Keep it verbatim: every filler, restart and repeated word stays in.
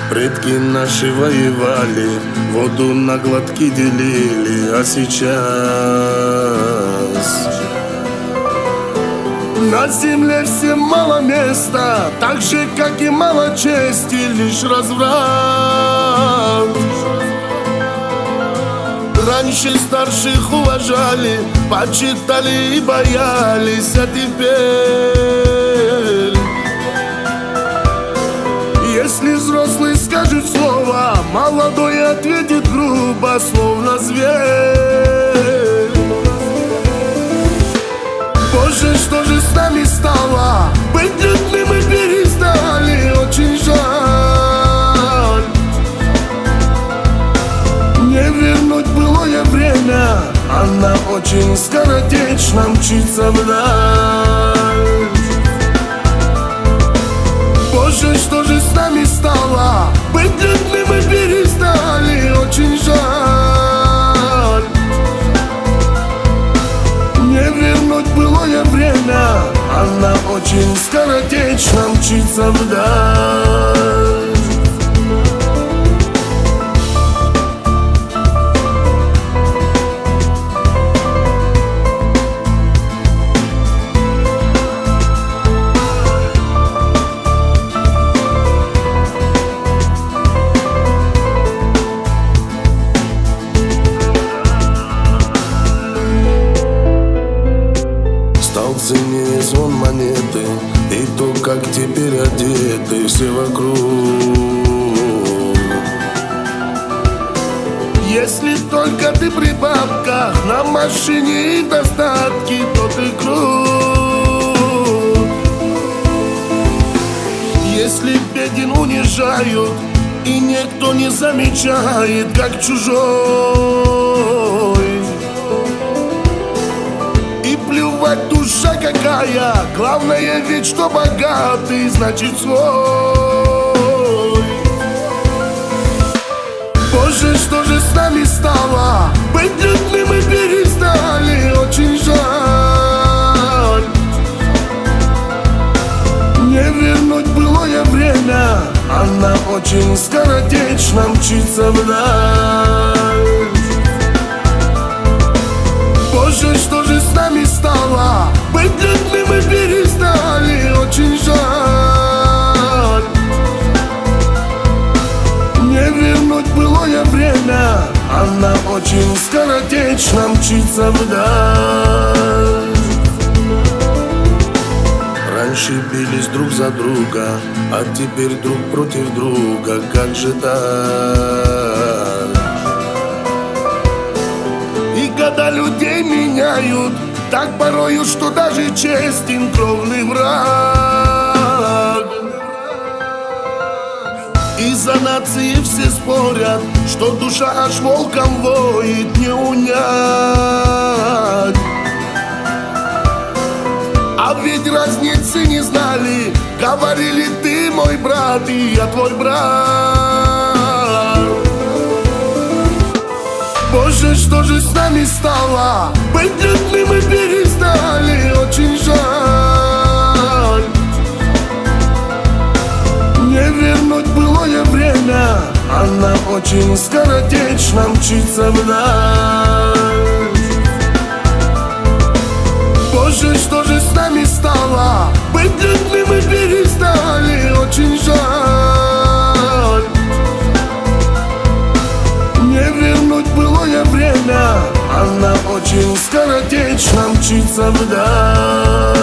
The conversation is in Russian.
Предки наши воевали, воду на глотки делили, а сейчас на земле всем мало места, так же, как и мало чести, лишь разврат. Раньше старших уважали, почитали и боялись, а теперь, если взрослый скажет слово, молодой ответит грубо, словно зверь. Боже, что же с нами стало? Быть людьми мы перестали, очень жаль. Не вернуть былое время, она очень скоротечно мчится вдаль. Боже, что же с нами стало? Быть людьми мы перестали, очень жаль. Не вернуть былое время, она очень скоротечно мчится вдаль. Ценнее звон монеты и то, как теперь одеты все вокруг. Если только ты при бабках, на машине и достатке, то ты крут. Если беден унижают и никто не замечает, как чужой, плевать душа какая, главное ведь, что богатый, значит свой. Боже, что же с нами стало? Быть людьми мы перестали, очень жаль. Не вернуть былое время, она очень скоротечно мчится вдаль. Боже, что же с нами стало? Быть людьми мы перестали, очень жаль. Не вернуть былое время, она очень скоротечно мчится вдаль. Раньше бились друг за друга, а теперь друг против друга, как же так? И года людей меняют так порою, что даже честен кровный враг. Из-за нации все спорят, что душа аж волком воет, не унять. А ведь разницы не знали, говорили: ты мой брат, и я твой брат. Боже, что же с нами стало? Быть людьми мы перестали, очень жаль. Не вернуть былое время, она очень скоротечно мчится вдаль. Боже, что же с нами стало? Быть людьми мы перестали, очень жаль. Не вернуть былое время, она очень скоротечно мчится вдаль.